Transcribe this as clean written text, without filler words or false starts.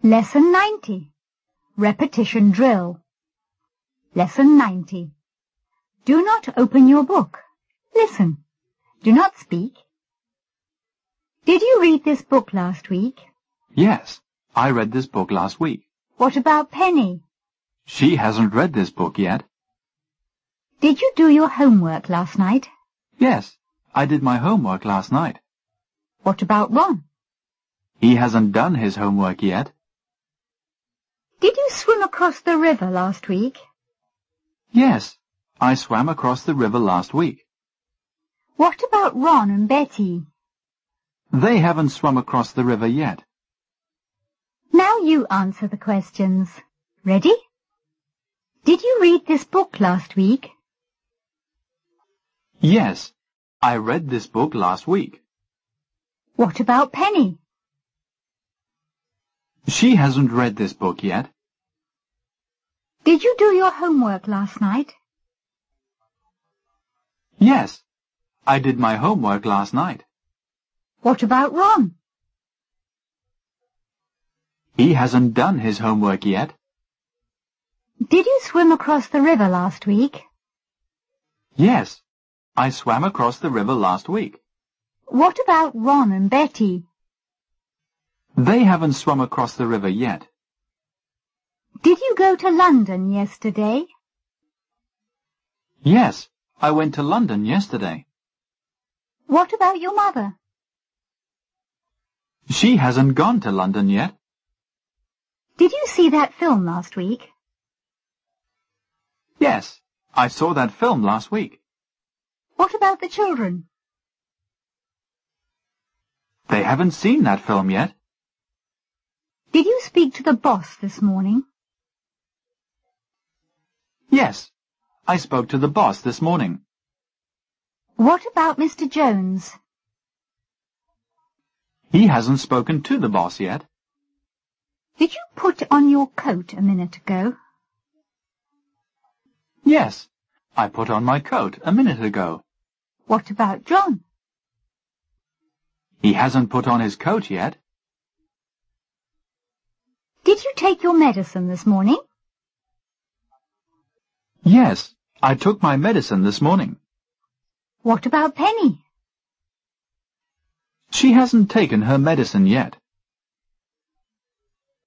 Lesson 90. Repetition drill. Lesson 90. Do not open your book. Listen. Do not speak. Did you read this book last week? Yes, I read this book last week. What about Penny? She hasn't read this book yet. Did you do your homework last night? Yes, I did my homework last night. What about Ron? He hasn't done his homework yet. Did you swim across the river last week? Yes, I swam across the river last week. What about Ron and Betty? They haven't swum across the river yet. Now you answer the questions. Ready? Did you read this book last week? Yes, I read this book last week. What about Penny? She hasn't read this book yet. Did you do your homework last night? Yes, I did my homework last night. What about Ron? He hasn't done his homework yet. Did you swim across the river last week? Yes, I swam across the river last week. What about Ron and Betty? They haven't swum across the river yet. Did you go to London yesterday? Yes, I went to London yesterday. What about your mother? She hasn't gone to London yet. Did you see that film last week? Yes, I saw that film last week. What about the children? They haven't seen that film yet. Did you speak to the boss this morning? Yes, I spoke to the boss this morning. What about Mr. Jones? He hasn't spoken to the boss yet. Did you put on your coat a minute ago? Yes, I put on my coat a minute ago. What about John? He hasn't put on his coat yet. Did you take your medicine this morning? Yes, I took my medicine this morning. What about Penny? She hasn't taken her medicine yet.